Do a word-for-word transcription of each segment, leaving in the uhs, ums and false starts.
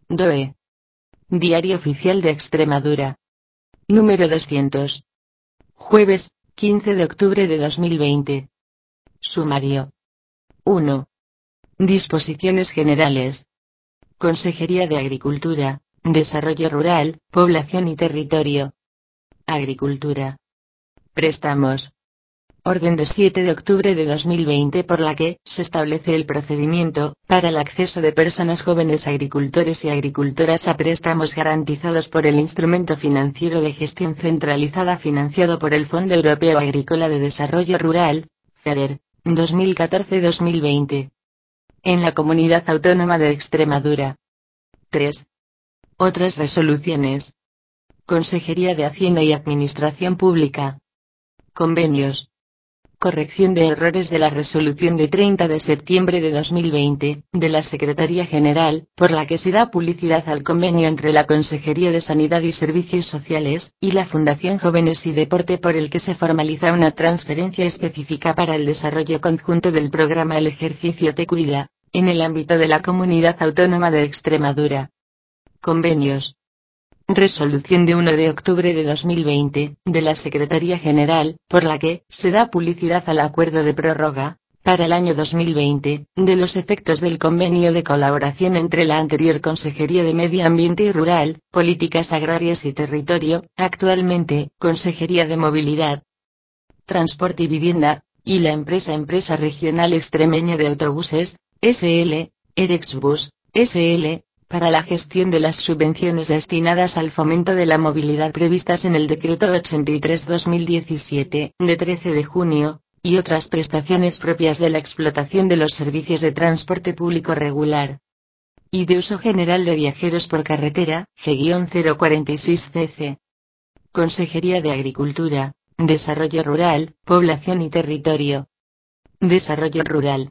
D O E. Diario Oficial de Extremadura. Número doscientos. Jueves, quince de octubre de dos mil veinte. Sumario. uno. Disposiciones generales. Consejería de Agricultura, Desarrollo Rural, Población y Territorio. Agricultura. Préstamos. Orden de siete de octubre de dos mil veinte por la que se establece el procedimiento para el acceso de personas jóvenes agricultores y agricultoras a préstamos garantizados por el Instrumento Financiero de Gestión Centralizada financiado por el Fondo Europeo Agrícola de Desarrollo Rural, FEDER, dos mil catorce a dos mil veinte. En la Comunidad Autónoma de Extremadura. tres. Otras resoluciones. Consejería de Hacienda y Administración Pública. Convenios. Corrección de errores de la resolución de treinta de septiembre de dos mil veinte, de la Secretaría General, por la que se da publicidad al convenio entre la Consejería de Sanidad y Servicios Sociales, y la Fundación Jóvenes y Deporte por el que se formaliza una transferencia específica para el desarrollo conjunto del programa El Ejercicio Te Cuida, en el ámbito de la Comunidad Autónoma de Extremadura. Convenios. Resolución de uno de octubre de dos mil veinte, de la Secretaría General, por la que se da publicidad al acuerdo de prórroga, para el año dos mil veinte, de los efectos del convenio de colaboración entre la anterior Consejería de Medio Ambiente y Rural, Políticas Agrarias y Territorio, actualmente Consejería de Movilidad, Transporte y Vivienda, y la empresa Empresa Regional Extremeña de Autobuses, S L, Erexbus, S L, para la gestión de las subvenciones destinadas al fomento de la movilidad previstas en el Decreto ochenta y tres barra dos mil diecisiete, de trece de junio, y otras prestaciones propias de la explotación de los servicios de transporte público regular y de uso general de viajeros por carretera, G cero cuarenta y seis C C. Consejería de Agricultura, Desarrollo Rural, Población y Territorio. Desarrollo Rural.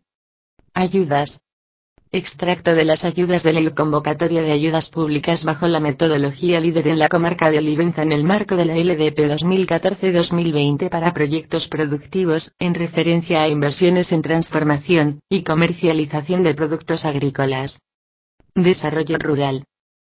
Ayudas. Extracto de las ayudas de ley, convocatoria de ayudas públicas bajo la metodología líder en la comarca de Olivenza en el marco de la L D P dos mil catorce a dos mil veinte para proyectos productivos, en referencia a inversiones en transformación y comercialización de productos agrícolas. Desarrollo rural.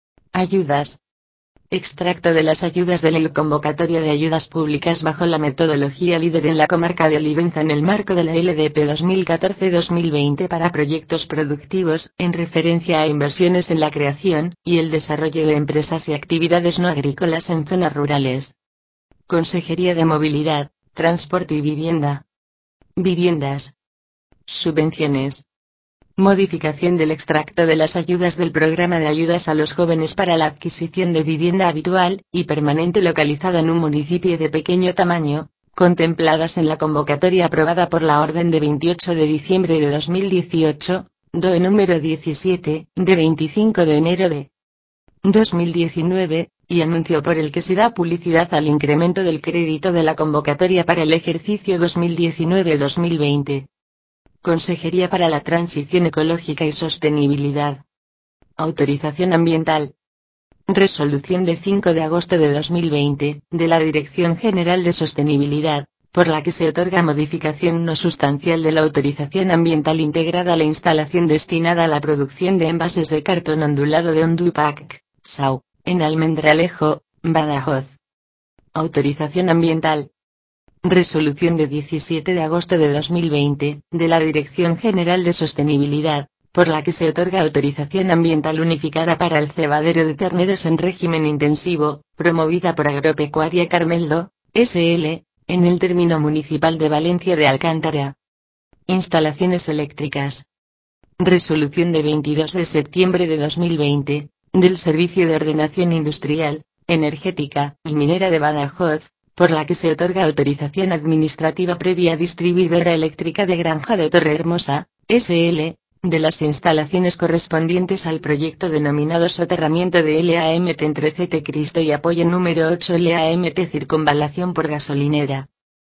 Ayudas. Extracto de las ayudas de ley, convocatoria de ayudas públicas bajo la metodología líder en la comarca de Olivenza en el marco de la L D P dos mil catorce a dos mil veinte para proyectos productivos, en referencia a inversiones en la creación y el desarrollo de empresas y actividades no agrícolas en zonas rurales. Consejería de Movilidad, Transporte y Vivienda. Viviendas. Subvenciones. Modificación del extracto de las ayudas del Programa de Ayudas a los Jóvenes para la adquisición de vivienda habitual y permanente localizada en un municipio de pequeño tamaño, contempladas en la convocatoria aprobada por la Orden de veintiocho de diciembre de dos mil dieciocho, D O E número diecisiete, de veinticinco de enero de dos mil diecinueve, y anuncio por el que se da publicidad al incremento del crédito de la convocatoria para el ejercicio dos mil diecinueve a dos mil veinte. Consejería para la Transición Ecológica y Sostenibilidad. Autorización ambiental. Resolución de cinco de agosto de dos mil veinte, de la Dirección General de Sostenibilidad, por la que se otorga modificación no sustancial de la autorización ambiental integrada a la instalación destinada a la producción de envases de cartón ondulado de Ondupac, S A U, en Almendralejo, Badajoz. Autorización ambiental. Resolución de diecisiete de agosto de dos mil veinte, de la Dirección General de Sostenibilidad, por la que se otorga autorización ambiental unificada para el cebadero de terneros en régimen intensivo, promovida por Agropecuaria Carmeldo, S L, en el término municipal de Valencia de Alcántara. Instalaciones eléctricas. Resolución de veintidós de septiembre de dos mil veinte, del Servicio de Ordenación Industrial, Energética y Minera de Badajoz, por la que se otorga autorización administrativa previa a Distribuidora Eléctrica de Granja de Torrehermosa, S L, de las instalaciones correspondientes al proyecto denominado Soterramiento de L A M T entre C T Cristo y Apoyo número ocho L A M T Circunvalación por gasolinera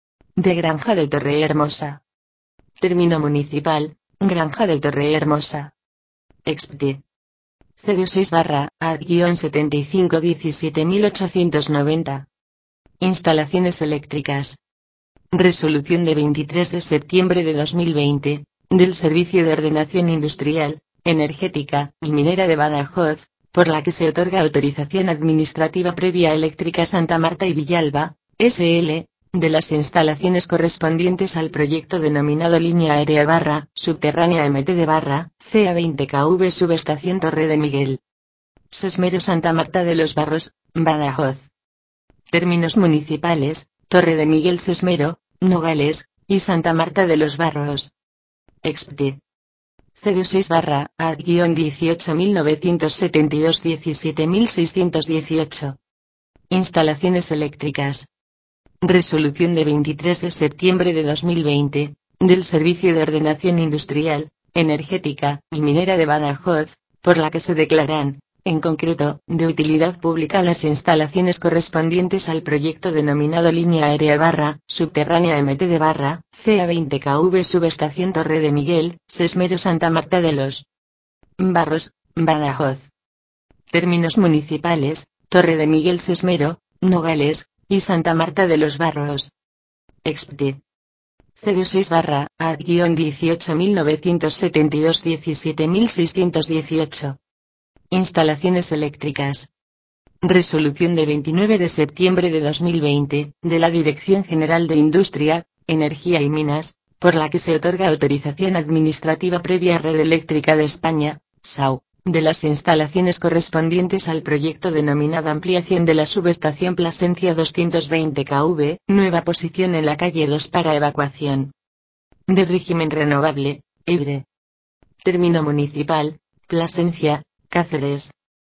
de Granja de Torrehermosa. Término municipal, Granja de Torrehermosa. Expte. cero seis barra A setenta y cinco diecisiete mil ochocientos noventa. Instalaciones eléctricas. Resolución de veintitrés de septiembre de dos mil veinte, del Servicio de Ordenación Industrial, Energética y Minera de Badajoz, por la que se otorga autorización administrativa previa a Eléctrica Santa Marta y Villalba, S L, de las instalaciones correspondientes al proyecto denominado Línea Aérea barra Subterránea M T D barra C A veinte K V Subestación Torre de Miguel. Sesmero Santa Marta de los Barros, Badajoz. Términos municipales: Torre de Miguel Sesmero, Nogales, y Santa Marta de los Barros. Expte. cero seis barra A dieciocho mil novecientos setenta y dos diecisiete mil seiscientos dieciocho. Instalaciones eléctricas. Resolución de veintitrés de septiembre de dos mil veinte, del Servicio de Ordenación Industrial, Energética y Minera de Badajoz, por la que se declaran, en concreto, de utilidad pública las instalaciones correspondientes al proyecto denominado Línea Aérea barra Subterránea M T D barra C A veinte K V Subestación Torre de Miguel, Sesmero Santa Marta de los Barros, Badajoz. Términos municipales: Torre de Miguel Sesmero, Nogales, y Santa Marta de los Barros. Expte. cero seis barra A dieciocho mil novecientos setenta y dos diecisiete mil seiscientos dieciocho. Instalaciones eléctricas. Resolución de veintinueve de septiembre de dos mil veinte, de la Dirección General de Industria, Energía y Minas, por la que se otorga autorización administrativa previa a Red Eléctrica de España, S A U, de las instalaciones correspondientes al proyecto denominado Ampliación de la Subestación Plasencia doscientos veinte K V, nueva posición en la calle dos para evacuación. De régimen renovable, Ebre. Término municipal: Plasencia, Cáceres.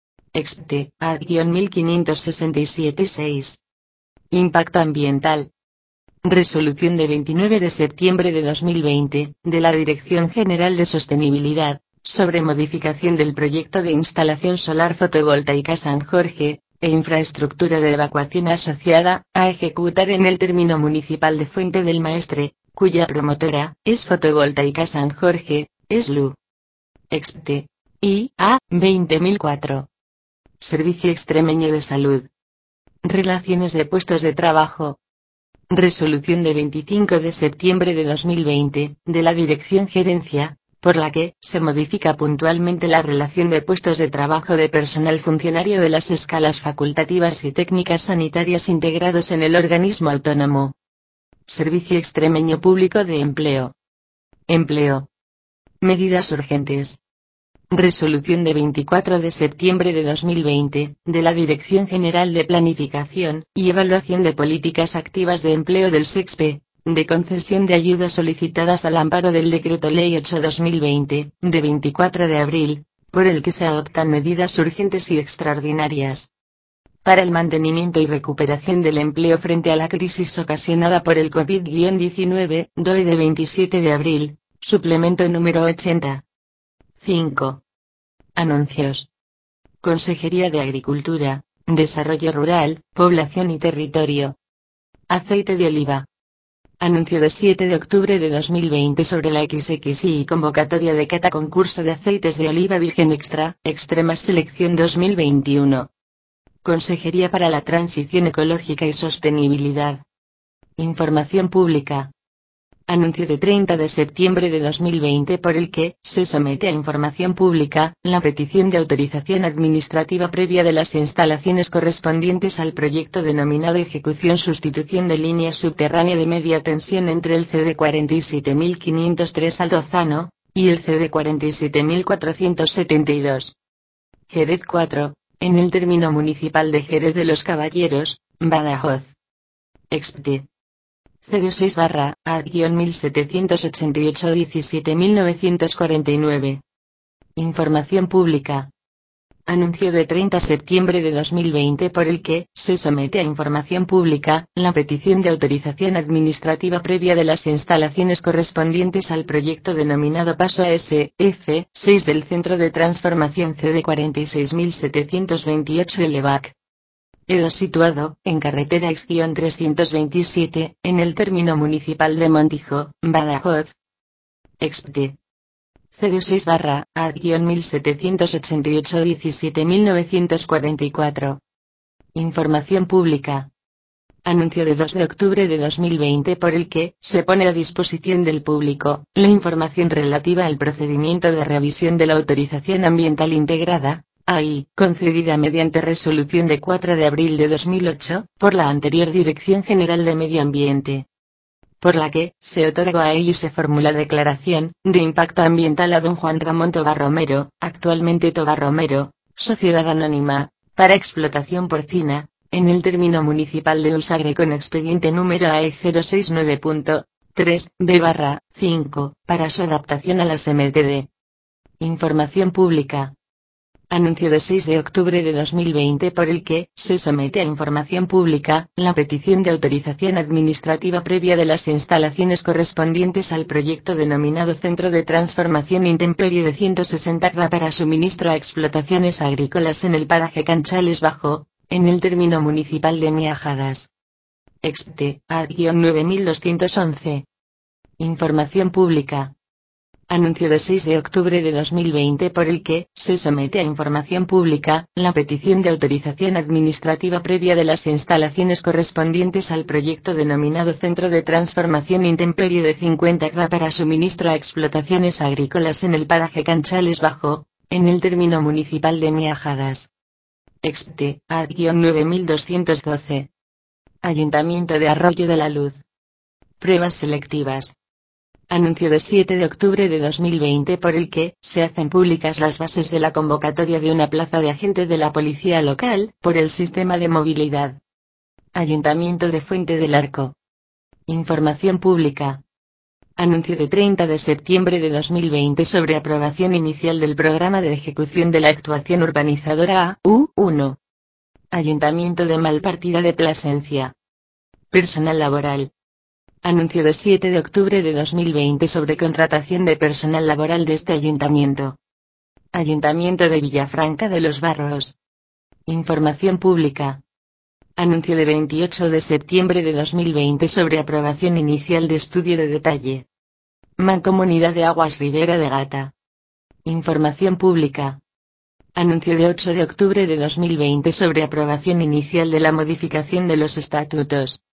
Expte. A mil quinientos sesenta y siete seis. Impacto ambiental. Resolución de veintinueve de septiembre de dos mil veinte, de la Dirección General de Sostenibilidad, sobre modificación del proyecto de instalación solar fotovoltaica San Jorge, e infraestructura de evacuación asociada, a ejecutar en el término municipal de Fuente del Maestre, cuya promotora es Fotovoltaica San Jorge, S L U. Expte. I A veinte mil cuatro. Servicio Extremeño de Salud. Relaciones de puestos de trabajo. Resolución de veinticinco de septiembre de dos mil veinte, de la Dirección Gerencia, por la que se modifica puntualmente la relación de puestos de trabajo de personal funcionario de las escalas facultativas y técnicas sanitarias integrados en el organismo autónomo. Servicio Extremeño Público de Empleo. Empleo. Medidas urgentes. Resolución de veinticuatro de septiembre de dos mil veinte, de la Dirección General de Planificación y Evaluación de Políticas Activas de Empleo del SEXPE, de concesión de ayudas solicitadas al amparo del Decreto Ley ocho barra dos mil veinte, de veinticuatro de abril, por el que se adoptan medidas urgentes y extraordinarias para el mantenimiento y recuperación del empleo frente a la crisis ocasionada por el COVID diecinueve, D O E de veintisiete de abril, suplemento número ochenta. cinco. Anuncios. Consejería de Agricultura, Desarrollo Rural, Población y Territorio. Aceite de oliva. Anuncio de siete de octubre de dos mil veinte sobre la equis equis y convocatoria de cata concurso de aceites de oliva virgen extra, Extrema Selección dos mil veintiuno. Consejería para la Transición Ecológica y Sostenibilidad. Información pública. Anuncio de treinta de septiembre de dos mil veinte por el que se somete a información pública la petición de autorización administrativa previa de las instalaciones correspondientes al proyecto denominado Ejecución Sustitución de Línea Subterránea de Media Tensión entre el C D cuarenta y siete mil quinientos tres Altozano y el C D cuarenta y siete mil cuatrocientos setenta y dos. Jerez cuatro, en el término municipal de Jerez de los Caballeros, Badajoz. Expte. cero seis barra A mil setecientos ochenta y ocho diecisiete mil novecientos cuarenta y nueve. Información pública. Anuncio de treinta de septiembre de dos mil veinte por el que se somete a información pública la petición de autorización administrativa previa de las instalaciones correspondientes al proyecto denominado Paso S F seis del Centro de Transformación C D cuarenta y seis mil setecientos veintiocho Elevac. Edo situado, en carretera ex trescientos veintisiete, en el término municipal de Montijo, Badajoz. Expte. cero seis barra A mil setecientos ochenta y ocho diecisiete mil novecientos cuarenta y cuatro. Información pública. Anuncio de dos de octubre de dos mil veinte por el que se pone a disposición del público la información relativa al procedimiento de revisión de la autorización ambiental integrada, A I, concedida mediante resolución de cuatro de abril de dos mil ocho, por la anterior Dirección General de Medio Ambiente, por la que se otorga a ella y se formula declaración de impacto ambiental a don Juan Ramón Tobar Romero, actualmente Tobar Romero, Sociedad Anónima, para explotación porcina, en el término municipal de Usagre con expediente número A E cero seis nueve punto tres B barra cinco, para su adaptación a las M T D. Información pública. Anuncio de seis de octubre de dos mil veinte por el que se somete a información pública la petición de autorización administrativa previa de las instalaciones correspondientes al proyecto denominado Centro de Transformación Intemperie de ciento sesenta hectáreas para suministro a explotaciones agrícolas en el paraje Canchales Bajo, en el término municipal de Miajadas. Expte A nueve mil doscientos once. Información pública. Anuncio de seis de octubre de dos mil veinte por el que se somete a información pública la petición de autorización administrativa previa de las instalaciones correspondientes al proyecto denominado Centro de Transformación Intemperie de cincuenta hectáreas para suministro a explotaciones agrícolas en el paraje Canchales Bajo, en el término municipal de Miajadas. Expte A nueve mil doscientos doce. Ayuntamiento de Arroyo de la Luz. Pruebas selectivas. Anuncio de siete de octubre de dos mil veinte por el que se hacen públicas las bases de la convocatoria de una plaza de agente de la policía local, por el sistema de movilidad. Ayuntamiento de Fuente del Arco. Información pública. Anuncio de treinta de septiembre de dos mil veinte sobre aprobación inicial del programa de ejecución de la actuación urbanizadora A U uno. Ayuntamiento de Malpartida de Plasencia. Personal laboral. Anuncio de siete de octubre de dos mil veinte sobre contratación de personal laboral de este ayuntamiento. Ayuntamiento de Villafranca de los Barros. Información pública. Anuncio de veintiocho de septiembre de dos mil veinte sobre aprobación inicial de estudio de detalle. Mancomunidad de Aguas Ribera de Gata. Información pública. Anuncio de ocho de octubre de dos mil veinte sobre aprobación inicial de la modificación de los estatutos